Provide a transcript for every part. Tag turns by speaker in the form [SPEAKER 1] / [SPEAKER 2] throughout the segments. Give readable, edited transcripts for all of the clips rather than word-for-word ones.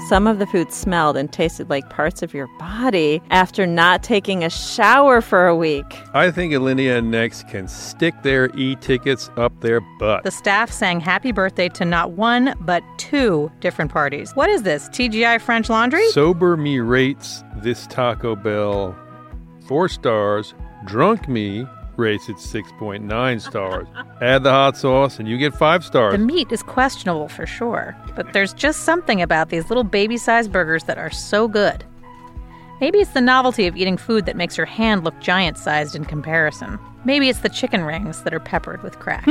[SPEAKER 1] Some of the food smelled and tasted like parts of your body after not taking a shower for a week.
[SPEAKER 2] I think Alinea Next can stick their e-tickets up their butt.
[SPEAKER 3] The staff sang happy birthday to not one, but two different parties. What is this, TGI French Laundry?
[SPEAKER 2] Sober Me rates this Taco Bell 4 stars. Drunk Me rates it 6.9 stars. Add the hot sauce and you get 5 stars.
[SPEAKER 3] The meat is questionable for sure, but there's just something about these little baby-sized burgers that are so good. Maybe it's the novelty of eating food that makes your hand look giant-sized in comparison. Maybe it's the chicken rings that are peppered with crack.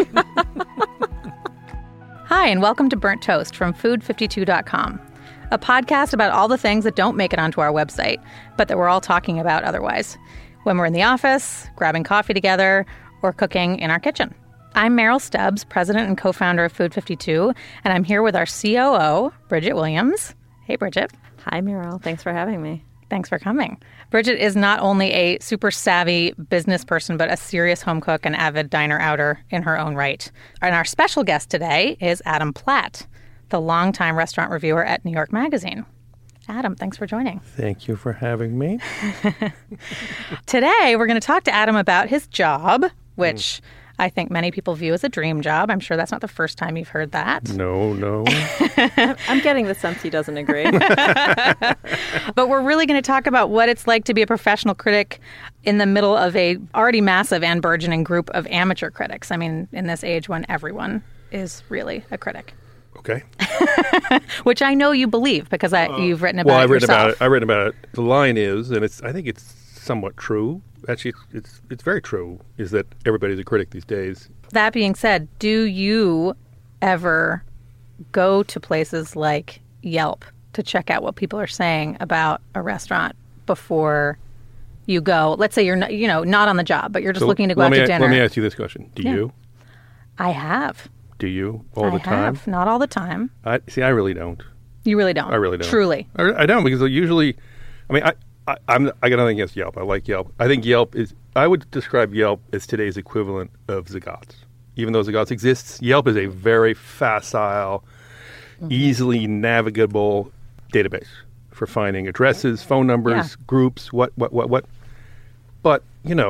[SPEAKER 3] Hi, and welcome to Burnt Toast from Food52.com, a podcast about all the things that don't make it onto our website, but that we're all talking about otherwise, when we're in the office, grabbing coffee together, or cooking in our kitchen. I'm Meryl Stubbs, president and co-founder of Food 52, and I'm here with our COO, Bridget Williams. Hey, Bridget.
[SPEAKER 1] Hi, Meryl. Thanks for having me.
[SPEAKER 3] Thanks for coming. Bridget is not only a super savvy business person, but a serious home cook and avid diner-outer in her own right. And our special guest today is Adam Platt, the longtime restaurant reviewer at New York Magazine. Adam, thanks for joining.
[SPEAKER 2] Thank you for having me.
[SPEAKER 3] Today, we're going to talk to Adam about his job, which I think many people view as a dream job. I'm sure that's not the first time you've heard that.
[SPEAKER 2] No.
[SPEAKER 1] I'm getting the sense he doesn't agree.
[SPEAKER 3] But we're really going to talk about what it's like to be a professional critic in the middle of a already massive and burgeoning group of amateur critics. I mean, in this age when everyone is really a critic.
[SPEAKER 2] Okay.
[SPEAKER 3] Which I know you believe because you've written about it yourself.
[SPEAKER 2] I've written about it. The line is, and I think it's somewhat true. Actually, it's very true, is that everybody's a critic these days.
[SPEAKER 3] That being said, do you ever go to places like Yelp to check out what people are saying about a restaurant before you go? Let's say you're not on the job, but you're just looking to go out to dinner.
[SPEAKER 2] Let me ask you this question. Do you?
[SPEAKER 3] I have.
[SPEAKER 2] Do you all the time?
[SPEAKER 3] I have. Not all the time.
[SPEAKER 2] I really don't.
[SPEAKER 3] You really don't?
[SPEAKER 2] I really don't.
[SPEAKER 3] Truly?
[SPEAKER 2] I don't, because usually, I got nothing against Yelp. I like Yelp. I think I would describe Yelp as today's equivalent of Zagat's. Even though Zagat's exists, Yelp is a very facile, easily navigable database for finding addresses, phone numbers, groups, what. But,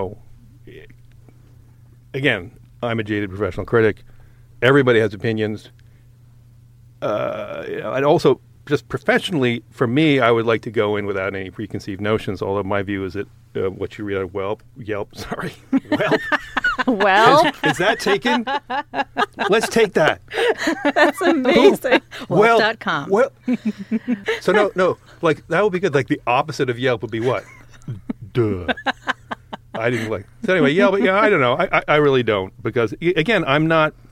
[SPEAKER 2] again, I'm a jaded professional critic. Everybody has opinions. And also, just professionally, for me, I would like to go in without any preconceived notions, although my view is that what you read on Yelp.
[SPEAKER 1] Well,
[SPEAKER 2] is that taken? Let's take that.
[SPEAKER 1] That's amazing.
[SPEAKER 3] Welp.com.
[SPEAKER 2] So no, like, that would be good. Like, the opposite of Yelp would be what? Duh. I didn't like. So anyway, Yelp, I don't know. I really don't, because, again, I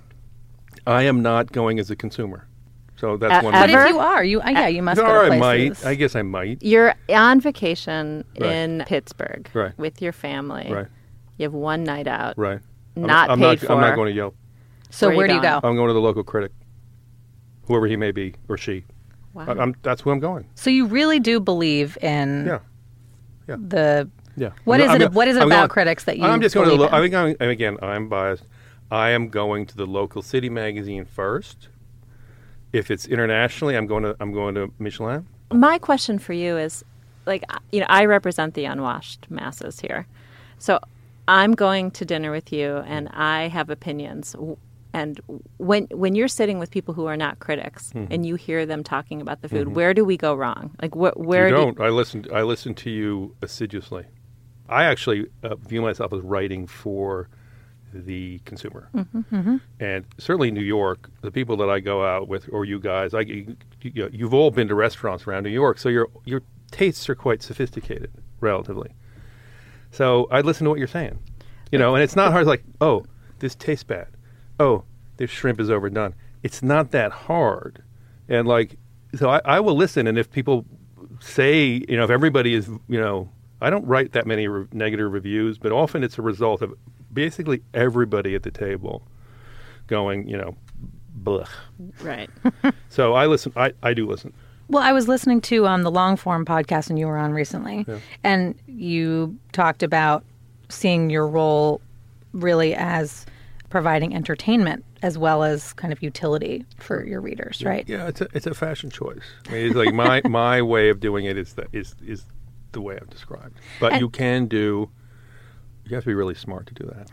[SPEAKER 2] am not going as a consumer. So that's one.
[SPEAKER 3] But
[SPEAKER 1] Ever?
[SPEAKER 3] if you are, you must go to
[SPEAKER 2] I
[SPEAKER 3] places.
[SPEAKER 2] might. I guess I might.
[SPEAKER 1] You're on vacation in Pittsburgh
[SPEAKER 2] Right.
[SPEAKER 1] with your family.
[SPEAKER 2] Right.
[SPEAKER 1] You have one night out.
[SPEAKER 2] Right.
[SPEAKER 1] Not
[SPEAKER 2] I'm
[SPEAKER 1] paid for.
[SPEAKER 2] I'm not going to Yelp.
[SPEAKER 3] So where do you go?
[SPEAKER 2] I'm going to the local critic, whoever he may be or she.
[SPEAKER 1] Wow.
[SPEAKER 2] That's who I'm going.
[SPEAKER 3] So you really do believe in the...
[SPEAKER 2] Yeah.
[SPEAKER 3] What is it about critics that you
[SPEAKER 2] I'm just going
[SPEAKER 3] believe
[SPEAKER 2] to
[SPEAKER 3] in?
[SPEAKER 2] again, I'm biased. I am going to the local city magazine first. If it's internationally, I'm going to Michelin.
[SPEAKER 1] My question for you is, I represent the unwashed masses here. So I'm going to dinner with you, and I have opinions. And when you're sitting with people who are not critics, and you hear them talking about the food, where do we go wrong? Like, where
[SPEAKER 2] you don't. I listen to you assiduously. I actually view myself as writing for the consumer. And certainly New York, the people that I go out with, or you guys, you've all been to restaurants around New York, so your tastes are quite sophisticated, relatively. So I listen to what you're saying, and it's not hard. Like, oh, this tastes bad. Oh, this shrimp is overdone. It's not that hard. And so I will listen. And if people say, if everybody is, I don't write that many negative reviews, but often it's a result of basically everybody at the table going, blech.
[SPEAKER 1] Right.
[SPEAKER 2] So I listen. I do listen.
[SPEAKER 3] Well, I was listening to the long form podcast and you were on recently, and you talked about seeing your role really as providing entertainment as well as kind of utility for your readers, right?
[SPEAKER 2] Yeah, it's a fashion choice. I mean, it's like my way of doing it is the way I've described. But you have to be really smart to do that.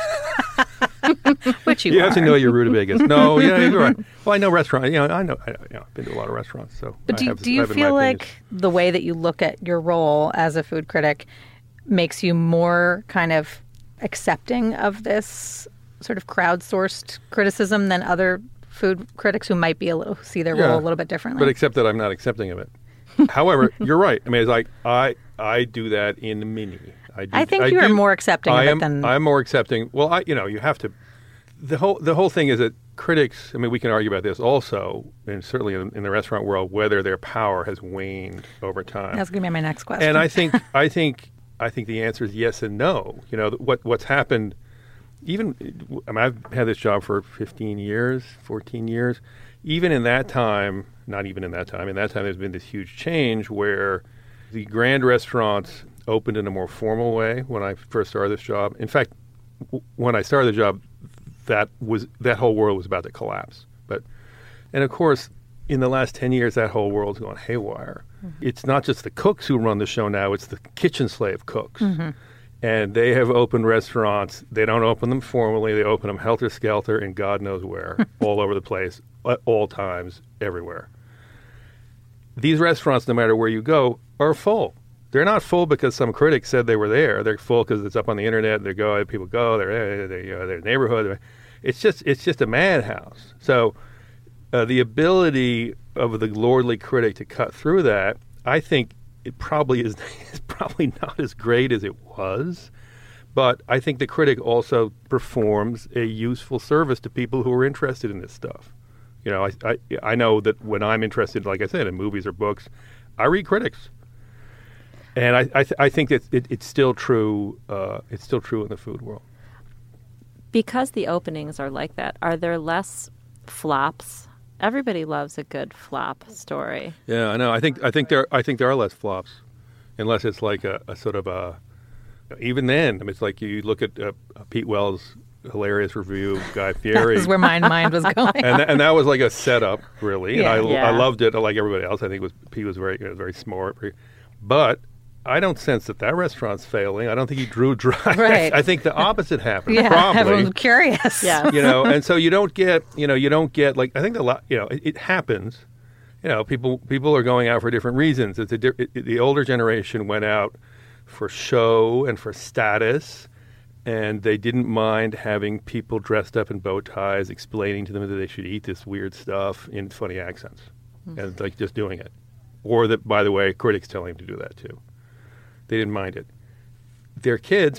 [SPEAKER 3] Which you
[SPEAKER 2] have to know your rutabagas. No, yeah, you're right. Well, I know restaurants. I've been to a lot of restaurants. So,
[SPEAKER 3] but do you feel like the way that you look at your role as a food critic makes you more kind of accepting of this sort of crowdsourced criticism than other food critics who might be see their role a little bit differently?
[SPEAKER 2] But except that I'm not accepting of it. However, you're right. I mean, it's like I do that in mini.
[SPEAKER 3] I think you are more accepting of it than...
[SPEAKER 2] I'm more accepting. Well, you have to... The whole thing is that critics, I mean, we can argue about this also, and certainly in the restaurant world, whether their power has waned over time.
[SPEAKER 3] That's going to be my next question.
[SPEAKER 2] And I think the answer is yes and no. You know, what's happened, even... I mean, I've had this job for 14 years. Even in that time, not even in that time, there's been this huge change where the grand restaurants opened in a more formal way when I first started this job. In fact, when I started the job, that whole world was about to collapse. And of course, in the last 10 years, that whole world's gone haywire. Mm-hmm. It's not just the cooks who run the show now; it's the kitchen slave cooks. Mm-hmm. And they have opened restaurants. They don't open them formally; they open them helter skelter and God knows where, all over the place, at all times, everywhere. These restaurants, no matter where you go, are full. They're not full because some critic said they were there. They're full because it's up on the internet. People go. Their neighborhood. It's just a madhouse. So the ability of the lordly critic to cut through that, I think, it probably is probably not as great as it was. But I think the critic also performs a useful service to people who are interested in this stuff. You know, I know that when I'm interested, like I said, in movies or books, I read critics. And I think that it's still true. It's still true in the food world.
[SPEAKER 1] Because the openings are like that, are there less flops? Everybody loves a good flop story.
[SPEAKER 2] Yeah, I know. I think there are less flops, unless it's like a sort of a. Even then, I mean, it's like you look at Pete Wells' hilarious review of Guy Fieri.
[SPEAKER 3] That was where my mind was going.
[SPEAKER 2] and that was like a setup, really.
[SPEAKER 3] Yeah.
[SPEAKER 2] And I loved it, like everybody else. I think Pete was very smart, but. I don't sense that restaurant's failing. I don't think he drew dry.
[SPEAKER 3] Right.
[SPEAKER 2] I think the opposite happened.
[SPEAKER 3] Yeah,
[SPEAKER 2] probably.
[SPEAKER 3] everyone's curious.
[SPEAKER 1] Yeah.
[SPEAKER 2] And so you don't get like, I think it happens. People are going out for different reasons. The older generation went out for show and for status, and they didn't mind having people dressed up in bow ties explaining to them that they should eat this weird stuff in funny accents, and like just doing it. Or that, by the way, critics telling them to do that too. They didn't mind it. Their kids,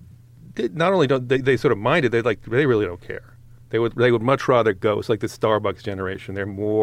[SPEAKER 2] not only don't they sort of mind it, they really don't care. They would much rather go. It's like the Starbucks generation.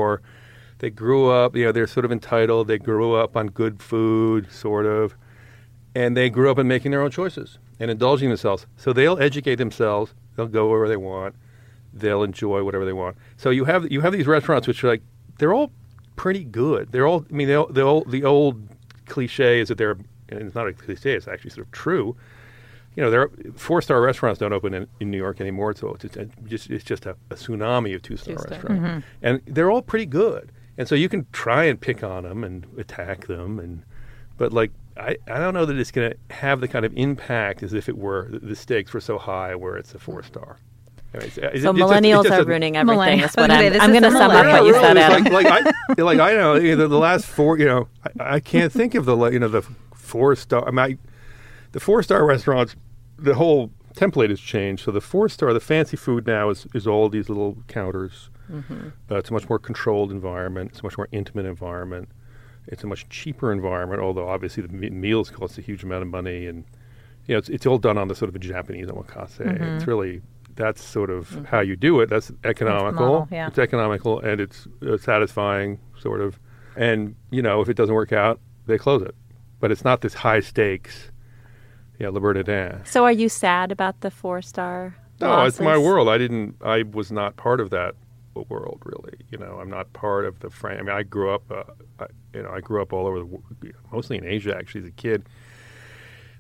[SPEAKER 2] They grew up, they're sort of entitled. They grew up on good food, sort of, and they grew up in making their own choices and indulging themselves. So they'll educate themselves. They'll go wherever they want. They'll enjoy whatever they want. So you have these restaurants which are like, they're all pretty good. They're all, I mean, the old cliche is that they're, and it's not a cliche, it's actually sort of true. There are 4-star restaurants don't open in New York anymore, so it's just a tsunami of 2-star restaurants. Mm-hmm. And they're all pretty good. And so you can try and pick on them and attack them, but like I don't know that it's going to have the kind of impact as if it were the stakes were so high where it's a 4-star.
[SPEAKER 1] So millennials are ruining everything. That's what I'm going to sum up what you said, Adam.
[SPEAKER 2] I know the last 4. I can't think of the 4-star. I mean, the 4-star restaurants, the whole template has changed. So the 4-star, the fancy food now is all these little counters. Mm-hmm. It's a much more controlled environment. It's a much more intimate environment. It's a much cheaper environment, although obviously the meals cost a huge amount of money, and it's all done on the sort of a Japanese omakase. Mm-hmm. It's really. That's sort of how you do it. That's economical. It's economical and it's satisfying, sort of. And, if it doesn't work out, they close it. But it's not this high stakes, Le Bernardin.
[SPEAKER 1] So are you sad about the 4-star
[SPEAKER 2] No,
[SPEAKER 1] losses?
[SPEAKER 2] It's my world. I was not part of that world, really. I'm not part of the frame. I mean, I grew up, I grew up all over mostly in Asia, actually, as a kid.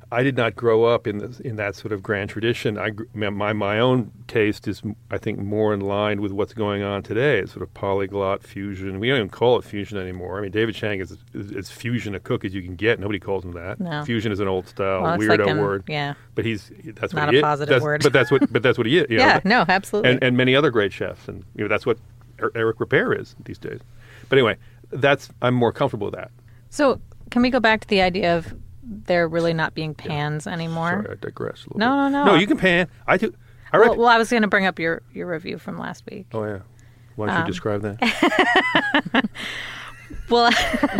[SPEAKER 2] I did not grow up in that sort of grand tradition. My own taste is, I think, more in line with what's going on today. It's sort of polyglot fusion. We don't even call it fusion anymore. I mean, David Chang is as fusion a cook as you can get. Nobody calls him that.
[SPEAKER 3] No.
[SPEAKER 2] Fusion is an old style
[SPEAKER 3] weirdo
[SPEAKER 2] word.
[SPEAKER 3] Yeah,
[SPEAKER 2] but that's
[SPEAKER 3] not
[SPEAKER 2] what he
[SPEAKER 3] a positive word.
[SPEAKER 2] But that's what he is.
[SPEAKER 3] Yeah, no, absolutely.
[SPEAKER 2] And many other great chefs, and that's what Eric Ripert is these days. But anyway, I'm more comfortable with that.
[SPEAKER 3] So can we go back to the idea of there really not being pans anymore?
[SPEAKER 2] Sorry, I digress a little bit.
[SPEAKER 3] No.
[SPEAKER 2] No, you can pan. I do.
[SPEAKER 3] Well, I was going to bring up your review from last week.
[SPEAKER 2] Oh, yeah. Why don't you describe that?
[SPEAKER 3] Well,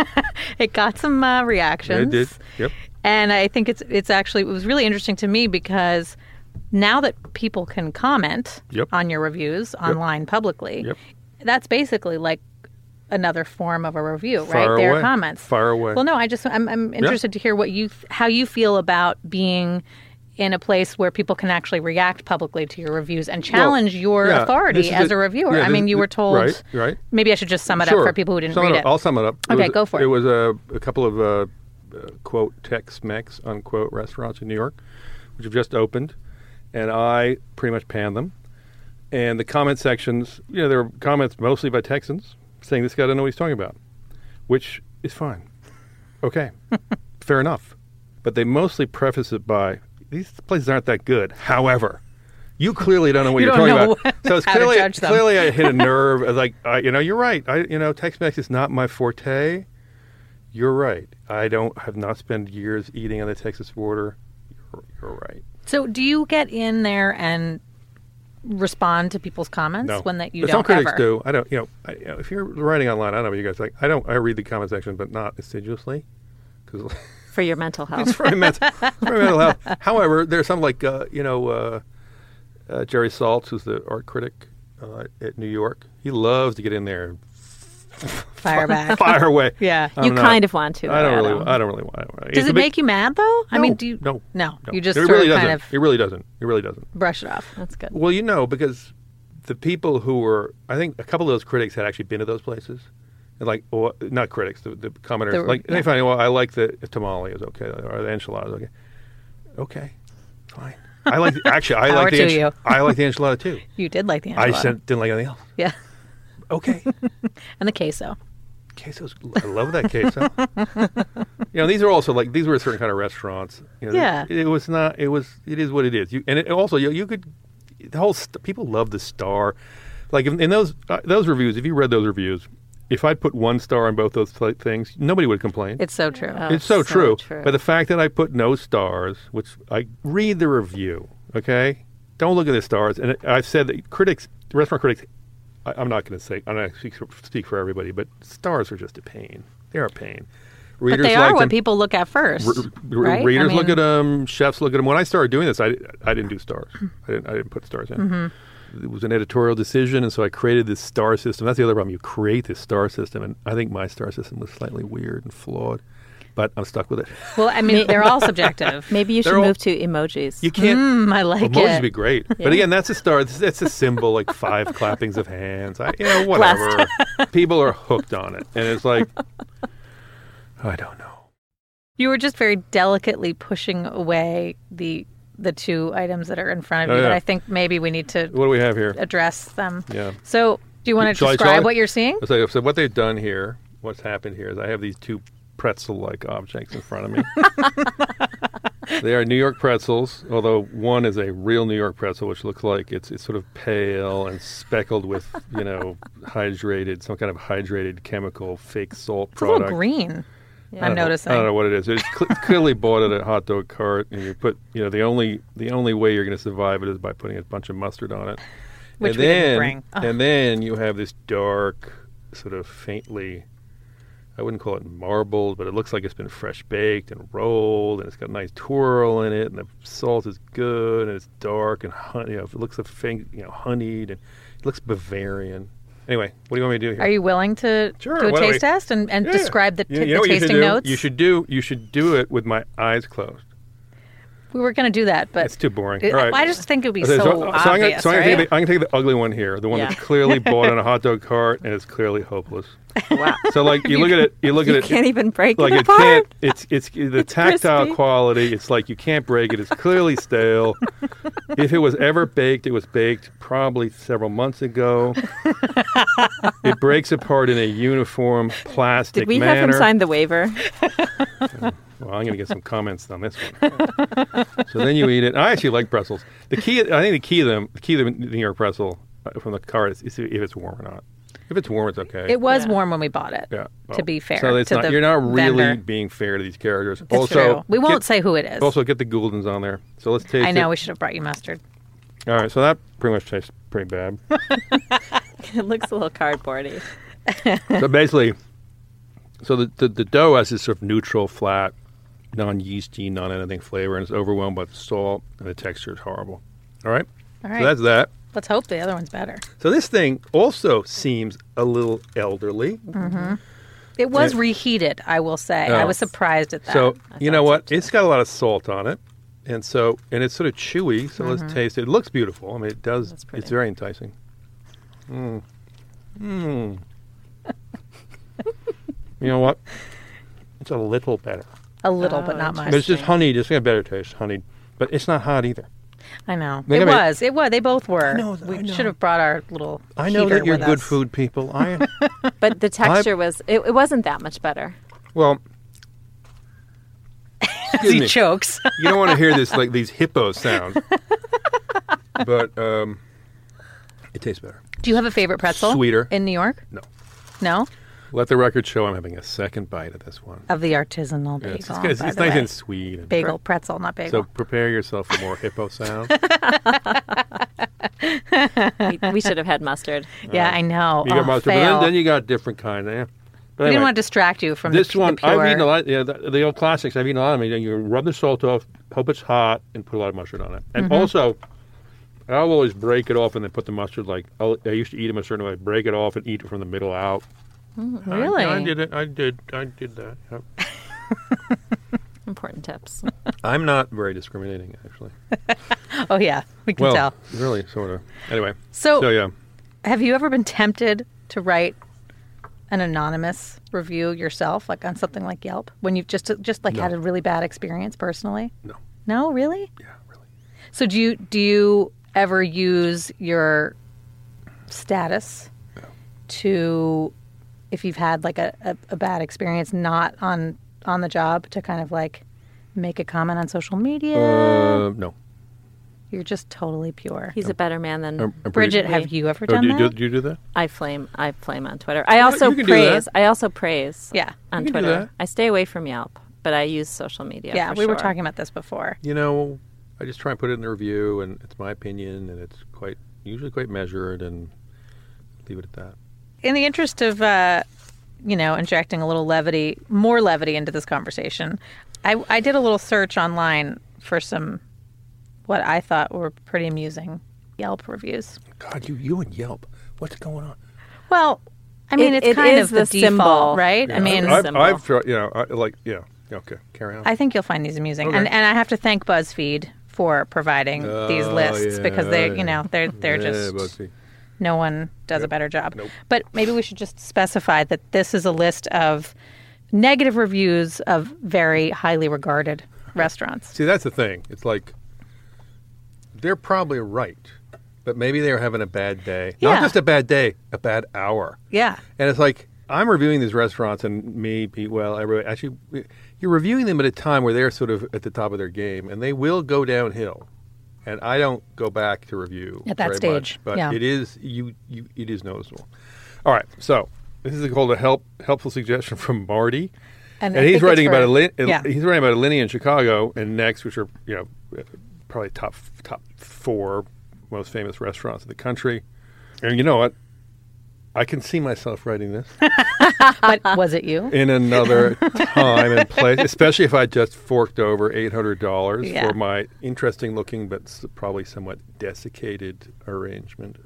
[SPEAKER 3] it got some reactions.
[SPEAKER 2] It did. Yep.
[SPEAKER 3] And I think it was really interesting to me because now that people can comment on your reviews online publicly, that's basically like another form of a review, right? Their comments.
[SPEAKER 2] Fire away.
[SPEAKER 3] Well, no, I'm interested to hear how you feel about being in a place where people can actually react publicly to your reviews and challenge your authority as a reviewer.
[SPEAKER 2] Yeah,
[SPEAKER 3] I mean, you were told.
[SPEAKER 2] Right.
[SPEAKER 3] Maybe I should just sum it up for people who didn't read it.
[SPEAKER 2] I'll sum it up.
[SPEAKER 3] Okay, go for it.
[SPEAKER 2] It was a couple of quote Tex-Mex unquote restaurants in New York, which have just opened, and I pretty much panned them. And the comment sections, there were comments mostly by Texans saying this guy doesn't know what he's talking about, which is fine. Okay, fair enough. But they mostly preface it by, these places aren't that good. However, you clearly don't know what you're talking about. So it's clearly I hit a nerve. I was like, you're right. Tex-Mex is not my forte. You're right. I have not spent years eating on the Texas border. You're right.
[SPEAKER 3] So do you get in there and respond to people's comments when that you
[SPEAKER 2] but
[SPEAKER 3] don't
[SPEAKER 2] some critics
[SPEAKER 3] ever?
[SPEAKER 2] do. I don't. If you're writing online, I don't know what you guys like. I don't. I read the comment section, but not assiduously, because
[SPEAKER 1] for your mental health.
[SPEAKER 2] It's for my mental health. However, there's some like Jerry Saltz, who's the art critic at New York. He loves to get in there and
[SPEAKER 3] fire back,
[SPEAKER 2] fire away.
[SPEAKER 3] Yeah,
[SPEAKER 1] you kind of want to.
[SPEAKER 2] I don't really want to.
[SPEAKER 3] Does it make you mad though? I mean, do you?
[SPEAKER 2] No.
[SPEAKER 3] You just
[SPEAKER 2] It really doesn't. It really doesn't.
[SPEAKER 3] Brush it off.
[SPEAKER 1] That's good.
[SPEAKER 2] Well, because the people who were, I think a couple of those critics had actually been to those places. And not critics, the commenters. They find, I like the tamale is okay, or the enchilada is okay. Okay, fine. I like the enchilada too.
[SPEAKER 3] You did like the enchilada.
[SPEAKER 2] Didn't like anything else.
[SPEAKER 3] Yeah.
[SPEAKER 2] Okay.
[SPEAKER 3] And the queso.
[SPEAKER 2] Queso's, I love that queso. These are also these were certain kind of restaurants. It was not. It is what it is. You could. The whole people love the star. Like in those reviews, if you read those reviews, if I put 1 star on both those things, nobody would complain.
[SPEAKER 3] It's so true.
[SPEAKER 2] It's so true. But the fact that I put no stars, which I read the review, okay? Don't look at the stars. And I've said that restaurant critics, I'm not going to speak for everybody, but stars are just a pain. They're a pain.
[SPEAKER 3] Readers but they are what people look at first. Right?
[SPEAKER 2] Readers look at them. Chefs look at them. When I started doing this, I didn't do stars. I didn't put stars in. Mm-hmm. It was an editorial decision, and so I created this star system. That's the other problem. You create this star system, and I think my star system was slightly weird and flawed, but I'm stuck with it.
[SPEAKER 3] Well, I mean, they're all subjective.
[SPEAKER 1] Maybe you should move to emojis.
[SPEAKER 2] You can't.
[SPEAKER 3] I like
[SPEAKER 2] emojis
[SPEAKER 3] it.
[SPEAKER 2] Would be great. Yeah. But again, that's a star. That's a symbol, like 5 clappings of hands. Whatever. People are hooked on it, and it's like, I don't know.
[SPEAKER 3] You were just very delicately pushing away the 2 items that are in front of you, but I think maybe we need to
[SPEAKER 2] what do we have here?
[SPEAKER 3] Address them.
[SPEAKER 2] Yeah.
[SPEAKER 3] So do you want to describe what you're seeing?
[SPEAKER 2] So what they've done here, what's happened here is I have these 2 pretzel-like objects in front of me. They are New York pretzels, although one is a real New York pretzel, which looks like it's sort of pale and speckled with, some kind of hydrated chemical fake salt product.
[SPEAKER 3] It's a little green. Yeah. I'm noticing.
[SPEAKER 2] I don't know what it is. It's clearly bought at a hot dog cart, and you put, the only way you're going to survive it is by putting a bunch of mustard on it.
[SPEAKER 3] Which we didn't bring.
[SPEAKER 2] And then you have this dark, sort of faintly, I wouldn't call it marbled, but it looks like it's been fresh baked and rolled, and it's got a nice twirl in it, and the salt is good, and it's dark and it looks honeyed, and it looks Bavarian. Anyway, what do you want me to do here?
[SPEAKER 3] Are you willing to do a taste test and describe the tasting notes?
[SPEAKER 2] You should do it with my eyes closed.
[SPEAKER 3] We were going to do that, but
[SPEAKER 2] It's too boring. All right.
[SPEAKER 3] I just think it would be
[SPEAKER 2] Okay,
[SPEAKER 3] so obvious, right?
[SPEAKER 2] I can take the ugly one here, the one
[SPEAKER 1] Yeah.
[SPEAKER 2] that's clearly bought on a hot dog cart and it's clearly hopeless.
[SPEAKER 1] Wow.
[SPEAKER 2] So like you look at it,
[SPEAKER 1] You can't even break
[SPEAKER 2] like
[SPEAKER 1] it
[SPEAKER 2] it
[SPEAKER 1] apart.
[SPEAKER 2] can't. It's the tactile
[SPEAKER 1] crispy.
[SPEAKER 2] quality. It's like you can't break it. It's clearly stale. If it was ever baked, it was baked probably several months ago. It breaks apart in a uniform plastic
[SPEAKER 1] Did we
[SPEAKER 2] manner.
[SPEAKER 1] have him sign the waiver?
[SPEAKER 2] Well, I'm going to get some comments on this one. So then you eat it. I actually like pretzels. I think the key of the New York pretzel from the cart is if it's warm or not. If it's warm, it's okay.
[SPEAKER 3] It was
[SPEAKER 1] Yeah.
[SPEAKER 3] warm when we bought it.
[SPEAKER 2] Yeah.
[SPEAKER 3] To be fair,
[SPEAKER 2] So it's
[SPEAKER 3] to
[SPEAKER 2] not,
[SPEAKER 3] the
[SPEAKER 2] you're not really
[SPEAKER 3] vendor.
[SPEAKER 2] being fair to these characters.
[SPEAKER 3] It's
[SPEAKER 2] also,
[SPEAKER 3] true. We won't say who it is.
[SPEAKER 2] Also, get the Gouldens on there. So let's taste
[SPEAKER 3] I know
[SPEAKER 2] it.
[SPEAKER 3] we should have brought you mustard.
[SPEAKER 2] All right. So that pretty much tastes pretty bad.
[SPEAKER 1] It looks a little cardboardy.
[SPEAKER 2] So basically, the dough has this sort of neutral, flat, non-yeasty, non-anything flavor, and it's overwhelmed by the salt, and the texture is horrible. All right?
[SPEAKER 3] All right.
[SPEAKER 2] So that's that.
[SPEAKER 3] Let's hope the other one's better.
[SPEAKER 2] So this thing also seems a little elderly.
[SPEAKER 3] It was
[SPEAKER 2] Yeah.
[SPEAKER 3] reheated, I will say.
[SPEAKER 2] Oh.
[SPEAKER 3] I was surprised at that.
[SPEAKER 2] So you know
[SPEAKER 1] thought so,
[SPEAKER 2] what?
[SPEAKER 1] too.
[SPEAKER 2] It's got a lot of salt on it, and it's sort of chewy. So let's taste it. It looks beautiful. I mean, it does.
[SPEAKER 1] That's pretty.
[SPEAKER 2] It's very enticing. You know what? It's a little better.
[SPEAKER 3] a little, but
[SPEAKER 1] Oh,
[SPEAKER 3] not much.
[SPEAKER 2] But it's just
[SPEAKER 1] Interesting.
[SPEAKER 2] honey. Just got a better taste, honey. But it's not hot either.
[SPEAKER 3] I know.
[SPEAKER 2] They
[SPEAKER 3] It
[SPEAKER 2] got me-
[SPEAKER 3] was. It was. They both were.
[SPEAKER 2] I
[SPEAKER 3] We
[SPEAKER 2] know.
[SPEAKER 3] should have brought our little
[SPEAKER 2] I know
[SPEAKER 3] heater
[SPEAKER 2] that you're
[SPEAKER 3] with
[SPEAKER 2] good
[SPEAKER 3] us.
[SPEAKER 2] food people.
[SPEAKER 1] But the texture was, it wasn't that much better.
[SPEAKER 2] Well, excuse
[SPEAKER 3] He
[SPEAKER 2] me.
[SPEAKER 3] chokes.
[SPEAKER 2] You don't want to hear this like these hippo sounds, but it tastes better.
[SPEAKER 3] Do you have a favorite pretzel?
[SPEAKER 2] Sweeter.
[SPEAKER 3] In New York?
[SPEAKER 2] No.
[SPEAKER 3] No?
[SPEAKER 2] Let the record show I'm having a second bite of this one.
[SPEAKER 3] Of the artisanal
[SPEAKER 2] Yeah,
[SPEAKER 3] bagel.
[SPEAKER 2] it's
[SPEAKER 3] by
[SPEAKER 2] it's
[SPEAKER 3] the
[SPEAKER 2] nice
[SPEAKER 3] way.
[SPEAKER 2] and sweet. And
[SPEAKER 3] Bagel, pretzel, not bagel.
[SPEAKER 2] So prepare yourself for more hippo sounds.
[SPEAKER 1] We should have had mustard.
[SPEAKER 3] yeah, I know.
[SPEAKER 2] You got mustard, but
[SPEAKER 3] fail.
[SPEAKER 2] then you got different kind. Yeah. But
[SPEAKER 3] we
[SPEAKER 2] anyway,
[SPEAKER 3] didn't want to distract you from
[SPEAKER 2] this
[SPEAKER 3] the,
[SPEAKER 2] one,
[SPEAKER 3] the pure.
[SPEAKER 2] I've eaten a lot. Yeah, the old classics. I've eaten a lot of them. You rub the salt off, hope it's hot, and put a lot of mustard on it. And
[SPEAKER 3] Mm-hmm.
[SPEAKER 2] also, I'll always break it off and then put the mustard. I used to eat them a certain way. Break it off and eat it from the middle out.
[SPEAKER 3] Really?
[SPEAKER 2] I did it. I did that. Yep.
[SPEAKER 1] Important tips.
[SPEAKER 2] I'm not very discriminating, actually.
[SPEAKER 3] Oh, yeah. We can
[SPEAKER 2] Well,
[SPEAKER 3] tell.
[SPEAKER 2] really, sort of. Anyway,
[SPEAKER 3] So,
[SPEAKER 2] yeah.
[SPEAKER 3] have you ever been tempted to write an anonymous review yourself, like on something like Yelp, when you've just like
[SPEAKER 2] No.
[SPEAKER 3] had a really bad experience personally?
[SPEAKER 2] No.
[SPEAKER 3] No, really?
[SPEAKER 2] Yeah, really.
[SPEAKER 3] So do you ever use your status to, if you've had like a bad experience not on the job, to kind of like make a comment on social media?
[SPEAKER 2] No.
[SPEAKER 3] You're just totally pure.
[SPEAKER 1] He's a better man than
[SPEAKER 2] I'm pretty-
[SPEAKER 3] Bridget, have you ever
[SPEAKER 2] Oh,
[SPEAKER 3] done that?
[SPEAKER 2] do you do that?
[SPEAKER 1] I flame on Twitter. I also
[SPEAKER 2] you can do that.
[SPEAKER 1] praise. I also praise.
[SPEAKER 3] Yeah.
[SPEAKER 1] On
[SPEAKER 2] You can do
[SPEAKER 1] Twitter.
[SPEAKER 2] that.
[SPEAKER 1] I stay away from Yelp, but I use social media.
[SPEAKER 3] Yeah,
[SPEAKER 1] for
[SPEAKER 3] we were
[SPEAKER 1] sure.
[SPEAKER 3] talking about this before.
[SPEAKER 2] You know, I just try and put it in the review, and it's my opinion, and it's usually quite measured, and leave it at that.
[SPEAKER 3] In the interest of, injecting a little more levity into this conversation, I did a little search online for some, what I thought were pretty amusing Yelp reviews.
[SPEAKER 2] God, you and Yelp, what's going on?
[SPEAKER 3] Well, I mean,
[SPEAKER 1] It
[SPEAKER 3] it's kind
[SPEAKER 1] is
[SPEAKER 3] of the
[SPEAKER 1] the
[SPEAKER 3] default,
[SPEAKER 1] symbol.
[SPEAKER 3] right? I mean,
[SPEAKER 1] I've- symbol.
[SPEAKER 2] I've tried, okay, carry on.
[SPEAKER 3] I think you'll find these amusing,
[SPEAKER 2] Okay.
[SPEAKER 3] and I have to thank BuzzFeed for providing these lists because they're just
[SPEAKER 2] BuzzFeed.
[SPEAKER 3] no one does a better job.
[SPEAKER 2] Nope.
[SPEAKER 3] But maybe we should just specify that this is a list of negative reviews of very highly regarded restaurants.
[SPEAKER 2] See, that's the thing. It's like they're probably right, but maybe they're having a bad day.
[SPEAKER 3] Yeah.
[SPEAKER 2] Not just a bad day, a bad hour.
[SPEAKER 3] Yeah.
[SPEAKER 2] And it's like I'm reviewing these restaurants, and me, Pete, everybody. Actually, you're reviewing them at a time where they're sort of at the top of their game, and they will go downhill. And I don't go back to review
[SPEAKER 3] At that
[SPEAKER 2] very
[SPEAKER 3] stage,
[SPEAKER 2] much, but
[SPEAKER 3] yeah.
[SPEAKER 2] it is it is noticeable. All right, so this is called a helpful suggestion from Marty, and
[SPEAKER 3] I
[SPEAKER 2] he's
[SPEAKER 3] think
[SPEAKER 2] writing
[SPEAKER 3] it's
[SPEAKER 2] about
[SPEAKER 3] for-
[SPEAKER 2] he's writing about Alinea in Chicago and Next, which are probably top 4 most famous restaurants in the country. And you know what? I can see myself writing this
[SPEAKER 3] But was it you?
[SPEAKER 2] in another time and place, especially if I just forked over $800
[SPEAKER 3] Yeah.
[SPEAKER 2] for my interesting-looking but probably somewhat desiccated arrangement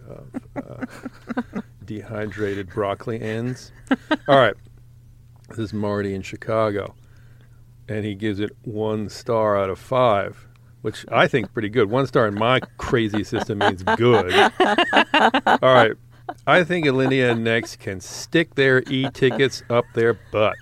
[SPEAKER 2] of dehydrated broccoli ends. All right, this is Marty in Chicago, and he gives it 1 star out of 5. which I think is pretty good. 1 star in my crazy system means good. All right. I think Alinea Next can stick their e-tickets up their butt.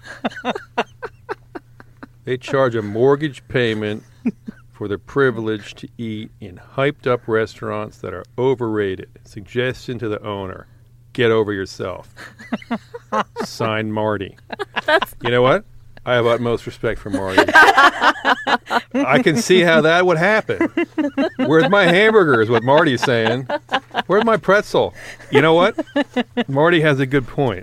[SPEAKER 2] They charge a mortgage payment for the privilege to eat in hyped-up restaurants that are overrated. Suggestion to the owner, get over yourself. Signed, Marty. You know what? I have utmost respect for Marty. I can see how that would happen. Where's my hamburger is what Marty's saying. Where's my pretzel? You know what? Marty has a good point.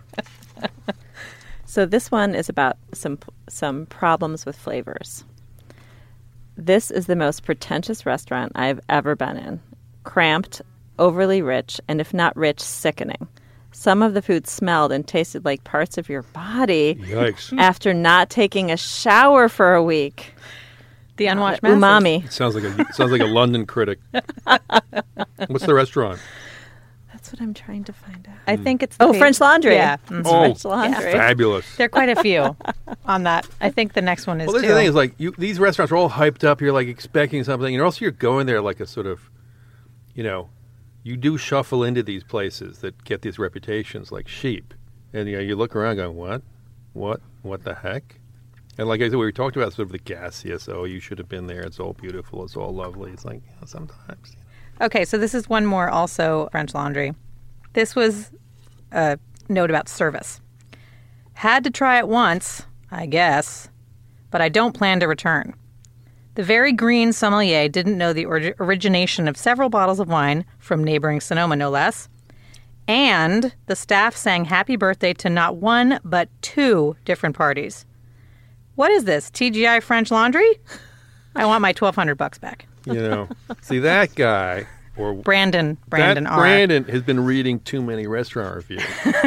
[SPEAKER 1] So this one is about some problems with flavors. This is the most pretentious restaurant I've ever been in. Cramped, overly rich, and if not rich, sickening. Some of the food smelled and tasted like parts of your body.
[SPEAKER 2] Yikes.
[SPEAKER 1] After not taking a shower for a week.
[SPEAKER 3] The unwashed masses.
[SPEAKER 1] Umami.
[SPEAKER 2] It sounds like a London critic. What's the restaurant?
[SPEAKER 1] That's what I'm trying to find out.
[SPEAKER 3] I think it's
[SPEAKER 1] French Laundry.
[SPEAKER 3] Yeah.
[SPEAKER 1] It's
[SPEAKER 2] Oh,
[SPEAKER 1] French Laundry.
[SPEAKER 2] fabulous.
[SPEAKER 3] There are quite a few on that. I think the next one is
[SPEAKER 2] Well, this
[SPEAKER 3] too.
[SPEAKER 2] is the thing is like these restaurants are all hyped up. You're like expecting something, and also you're going there like a sort of, you do shuffle into these places that get these reputations like sheep, and you look around going, what the heck? And like I said, we talked about sort of the gaseous. Oh, you should have been there. It's all beautiful. It's all lovely. It's like sometimes.
[SPEAKER 3] Okay, so this is one more also French Laundry. This was a note about service. Had to try it once, I guess, but I don't plan to return. The very green sommelier didn't know the origination of several bottles of wine from neighboring Sonoma, no less. And the staff sang happy birthday to not one, but 2 different parties. What is this, TGI French Laundry? I want my $1,200 back.
[SPEAKER 2] See that guy or
[SPEAKER 3] Brandon R.
[SPEAKER 2] Brandon has been reading too many restaurant reviews.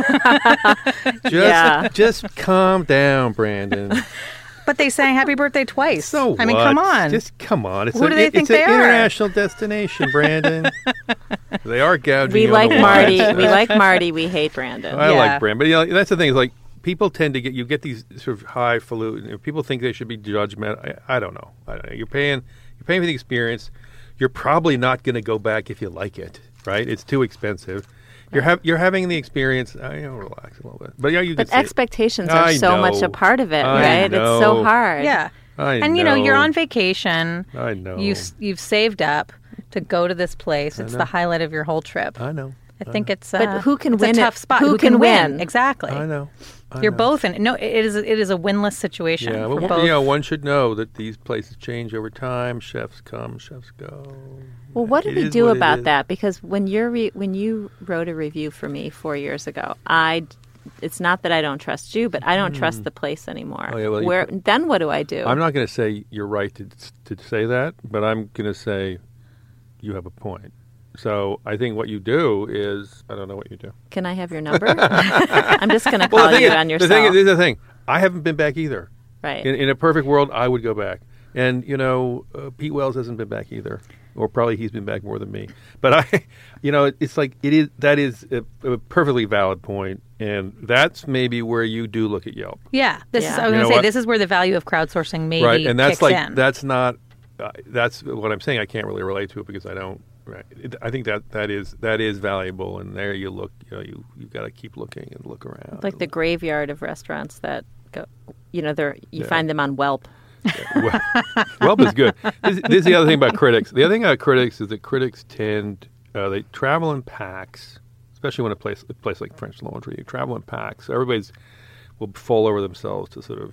[SPEAKER 1] Yeah.
[SPEAKER 2] Just calm down, Brandon.
[SPEAKER 3] But they sang happy birthday twice.
[SPEAKER 2] So
[SPEAKER 3] I mean,
[SPEAKER 2] what?
[SPEAKER 3] come on.
[SPEAKER 2] Just come on.
[SPEAKER 3] Who do they think they
[SPEAKER 2] It's
[SPEAKER 3] are?
[SPEAKER 2] an international destination, Brandon. They are gouging
[SPEAKER 1] We
[SPEAKER 2] you on
[SPEAKER 1] like
[SPEAKER 2] the
[SPEAKER 1] Marty.
[SPEAKER 2] wine.
[SPEAKER 1] We like Marty. We hate Brandon.
[SPEAKER 2] I
[SPEAKER 3] Yeah.
[SPEAKER 2] like Brandon. But that's the thing is like people tend to get these sort of highfalutin. People think they should be judgmental. I don't know. You're paying for the experience. You're probably not going to go back if you like it, right? It's too expensive. You're having the experience. Relax a little bit, but you.
[SPEAKER 1] But
[SPEAKER 2] can
[SPEAKER 1] expectations are so much a part of it,
[SPEAKER 2] I
[SPEAKER 1] right?
[SPEAKER 2] know.
[SPEAKER 1] It's so hard.
[SPEAKER 3] Yeah.
[SPEAKER 2] And
[SPEAKER 3] you're on vacation.
[SPEAKER 2] I know.
[SPEAKER 3] You've saved up to go to this place. It's the highlight of your whole trip.
[SPEAKER 2] I know.
[SPEAKER 3] I think it's
[SPEAKER 1] But who can
[SPEAKER 3] it's
[SPEAKER 1] win
[SPEAKER 3] a
[SPEAKER 1] it?
[SPEAKER 3] tough spot.
[SPEAKER 1] Who can win?
[SPEAKER 3] Exactly.
[SPEAKER 2] I know.
[SPEAKER 3] You're both in. No, it is a winless situation.
[SPEAKER 2] Yeah,
[SPEAKER 3] for
[SPEAKER 2] but
[SPEAKER 3] both.
[SPEAKER 2] one should know that these places change over time. Chefs come, chefs go.
[SPEAKER 1] Well, what did
[SPEAKER 2] It
[SPEAKER 1] we
[SPEAKER 2] is
[SPEAKER 1] do
[SPEAKER 2] what it
[SPEAKER 1] about
[SPEAKER 2] is.
[SPEAKER 1] that? Because when you wrote a review for me 4 years ago, it's not that I don't trust you, but I don't trust the place anymore.
[SPEAKER 2] Oh, yeah, well,
[SPEAKER 1] Then what do I do?
[SPEAKER 2] I'm not going to say you're right to say that, but I'm going to say you have a point. So I think what you do is, I don't know what you do.
[SPEAKER 1] Can I have your number? I'm just going to call you on your
[SPEAKER 2] the
[SPEAKER 1] cell.
[SPEAKER 2] thing is, the thing. I haven't been back either.
[SPEAKER 1] Right.
[SPEAKER 2] In a perfect world, I would go back. And, Pete Wells hasn't been back either. Or probably he's been back more than me. But it's like, that is a perfectly valid point. And that's maybe where you do look at Yelp.
[SPEAKER 3] Yeah. I was
[SPEAKER 1] Yeah.
[SPEAKER 3] going
[SPEAKER 2] You
[SPEAKER 3] to
[SPEAKER 2] know
[SPEAKER 3] say
[SPEAKER 2] what?
[SPEAKER 3] this is where the value of crowdsourcing maybe
[SPEAKER 2] Right. And that's
[SPEAKER 3] kicks
[SPEAKER 2] like,
[SPEAKER 3] in.
[SPEAKER 2] that's not, that's what I'm saying. I can't really relate to it because I don't. Right. I think that is valuable, and there you look. You got to keep looking and look around.
[SPEAKER 1] Like the graveyard of restaurants that go. You
[SPEAKER 2] Yeah.
[SPEAKER 1] find them on Welp.
[SPEAKER 2] Welp is good. This is the other thing about critics. The other thing about critics is that critics tend they travel in packs, especially when a place like French Laundry. You travel in packs. So everybody's will fall over themselves to sort of.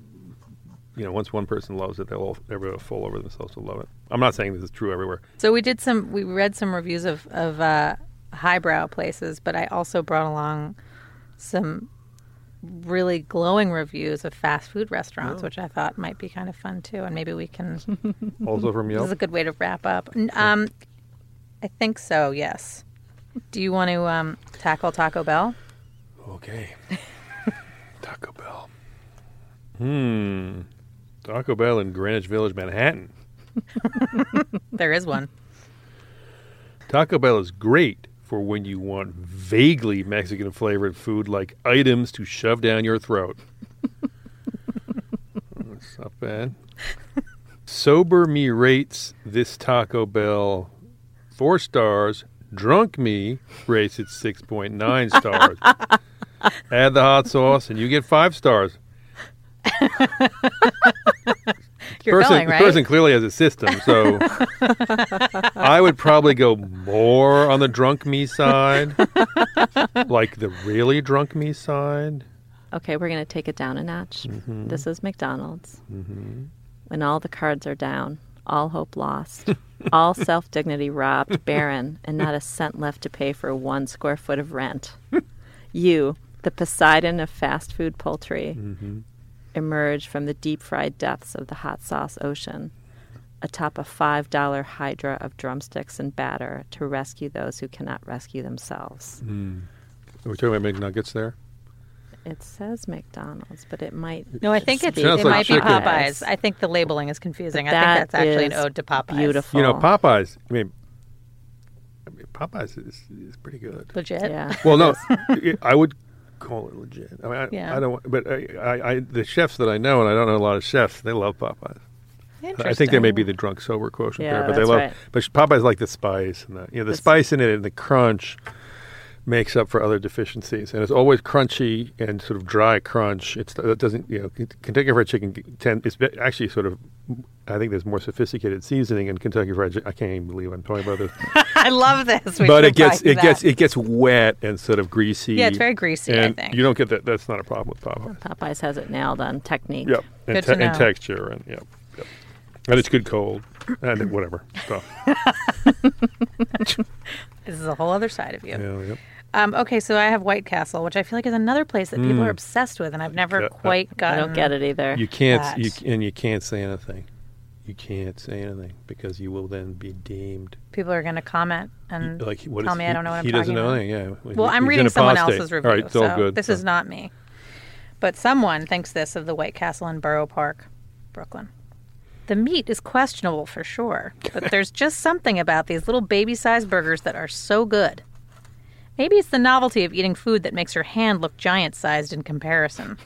[SPEAKER 2] Once one person loves it, everybody will fall over themselves to love it. I'm not saying this is true everywhere.
[SPEAKER 3] So we read some reviews of highbrow places, but I also brought along some really glowing reviews of fast food restaurants, which I thought might be kind of fun too. And maybe we can.
[SPEAKER 2] Also from
[SPEAKER 3] This
[SPEAKER 2] Yelp.
[SPEAKER 3] is a good way to wrap up. I think so. Yes. Do you want to tackle Taco Bell?
[SPEAKER 2] Okay. Taco Bell. Taco Bell in Greenwich Village, Manhattan.
[SPEAKER 3] There is one.
[SPEAKER 2] Taco Bell is great for when you want vaguely Mexican flavored food like items to shove down your throat. That's not bad. Sober me rates this Taco Bell 4 stars. Drunk me rates it 6.9 stars. Add the hot sauce and you get 5 stars.
[SPEAKER 3] You're going, right?
[SPEAKER 2] The person clearly has a system, so I would probably go more on the drunk me side, like the really drunk me side.
[SPEAKER 1] Okay, we're going to take it down a notch.
[SPEAKER 2] Mm-hmm.
[SPEAKER 1] This is McDonald's.
[SPEAKER 2] Mm-hmm.
[SPEAKER 1] When all the cards are down, all hope lost, all self-dignity robbed, barren, and not a cent left to pay for 1 square foot of rent. You, the Poseidon of fast food poultry, emerge from the deep-fried depths of the hot sauce ocean, atop a $5 hydra of drumsticks and batter to rescue those who cannot rescue themselves.
[SPEAKER 2] Are we talking about McNuggets there?
[SPEAKER 1] It says McDonald's, but it might...
[SPEAKER 3] No, I think it
[SPEAKER 2] Sounds
[SPEAKER 3] might
[SPEAKER 2] like
[SPEAKER 3] be
[SPEAKER 2] chicken.
[SPEAKER 3] Popeyes. I think the labeling is confusing. I think
[SPEAKER 1] That
[SPEAKER 3] that's actually an
[SPEAKER 1] is
[SPEAKER 3] ode to Popeyes.
[SPEAKER 1] beautiful.
[SPEAKER 2] You know, Popeyes, I mean Popeyes is pretty good.
[SPEAKER 3] Legit.
[SPEAKER 1] Yeah.
[SPEAKER 2] Well, no, I would call it legit. I mean,
[SPEAKER 3] Yeah.
[SPEAKER 2] I don't, but I the chefs that I know, and I don't know a lot of chefs, they love Popeyes. I think there may be the drunk sober quotient
[SPEAKER 1] Yeah,
[SPEAKER 2] there, but they
[SPEAKER 1] that's
[SPEAKER 2] love.
[SPEAKER 1] right.
[SPEAKER 2] But Popeyes like the spice and the spice in it and the crunch makes up for other deficiencies, and it's always crunchy and sort of dry crunch. It doesn't, Kentucky Fried Chicken it's actually sort of. I think there's more sophisticated seasoning in Kentucky Fried Chicken. I can't even believe I'm talking about this,
[SPEAKER 3] I love this.
[SPEAKER 2] but it gets wet and sort of greasy.
[SPEAKER 3] Yeah, it's very greasy.
[SPEAKER 2] And
[SPEAKER 3] I think
[SPEAKER 2] you don't get that. That's not a problem with Popeyes.
[SPEAKER 1] Popeyes has it nailed on technique.
[SPEAKER 2] Yep,
[SPEAKER 3] Good to know.
[SPEAKER 2] and texture, and yep. And it's good cold, and whatever stuff.
[SPEAKER 3] this is a whole other side of you.
[SPEAKER 2] Yeah, yep.
[SPEAKER 3] Okay, so I have White Castle, which I feel like is another place that people are obsessed with, and I've never quite
[SPEAKER 1] I
[SPEAKER 3] gotten.
[SPEAKER 1] don't get it either.
[SPEAKER 2] You can't,
[SPEAKER 3] that.
[SPEAKER 2] you can't say anything. You can't say anything because you will then be deemed.
[SPEAKER 3] People are going to comment and
[SPEAKER 2] Like, what
[SPEAKER 3] tell
[SPEAKER 2] is
[SPEAKER 3] me
[SPEAKER 2] he,
[SPEAKER 3] I don't know what I'm
[SPEAKER 2] he
[SPEAKER 3] talking
[SPEAKER 2] doesn't know
[SPEAKER 3] about.
[SPEAKER 2] anything. Yeah.
[SPEAKER 3] Well, I'm
[SPEAKER 2] He's
[SPEAKER 3] reading
[SPEAKER 2] an
[SPEAKER 3] someone
[SPEAKER 2] apostate.
[SPEAKER 3] else's review,
[SPEAKER 2] All right, it's all
[SPEAKER 3] so
[SPEAKER 2] good.
[SPEAKER 3] this is not me. But someone thinks this of the White Castle in Borough Park, Brooklyn. The meat is questionable for sure, but there's just something about these little baby-sized burgers that are so good. Maybe it's the novelty of eating food that makes your hand look giant-sized in comparison.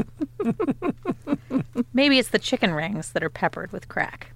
[SPEAKER 3] Maybe it's the chicken rings that are peppered with crack.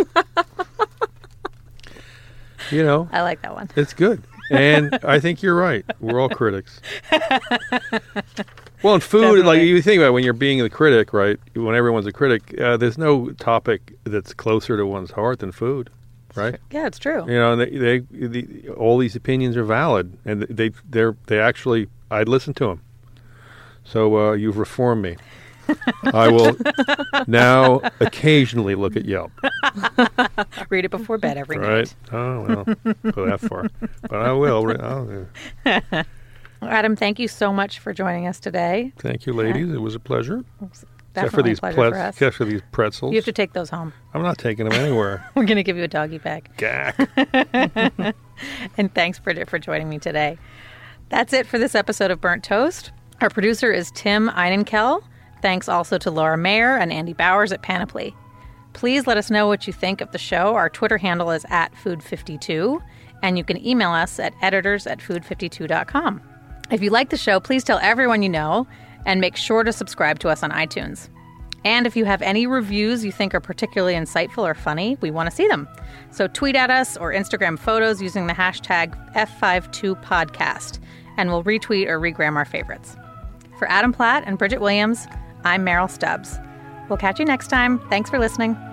[SPEAKER 3] I like that one.
[SPEAKER 2] It's good. And I think you're right. We're all critics. Well, in food,
[SPEAKER 3] Definitely.
[SPEAKER 2] like you think about it, when you're being the critic, right? When everyone's a critic, there's no topic that's closer to one's heart than food, right?
[SPEAKER 3] Yeah, it's true.
[SPEAKER 2] And all these opinions are valid, and they actually, I'd listen to them. So you've reformed me. I will now occasionally look at Yelp.
[SPEAKER 3] Read it before bed every
[SPEAKER 2] Right?
[SPEAKER 3] night.
[SPEAKER 2] Oh, well, go that far. But I will.
[SPEAKER 3] Adam, thank you so much for joining us today.
[SPEAKER 2] Thank you, ladies. It was a pleasure.
[SPEAKER 3] Definitely a pleasure for us.
[SPEAKER 2] Except for these pretzels.
[SPEAKER 3] You have to take those home.
[SPEAKER 2] I'm not taking them anywhere.
[SPEAKER 3] We're going to give you a doggy bag.
[SPEAKER 2] Gack.
[SPEAKER 3] And thanks for joining me today. That's it for this episode of Burnt Toast. Our producer is Tim Einenkel. Thanks also to Laura Mayer and Andy Bowers at Panoply. Please let us know what you think of the show. Our Twitter handle is @food52, and you can email us at editors@food52.com. If you like the show, please tell everyone you know, and make sure to subscribe to us on iTunes. And if you have any reviews you think are particularly insightful or funny, we want to see them. So tweet at us or Instagram photos using the hashtag F52podcast, and we'll retweet or regram our favorites. For Adam Platt and Bridget Williams, I'm Meryl Stubbs. We'll catch you next time. Thanks for listening.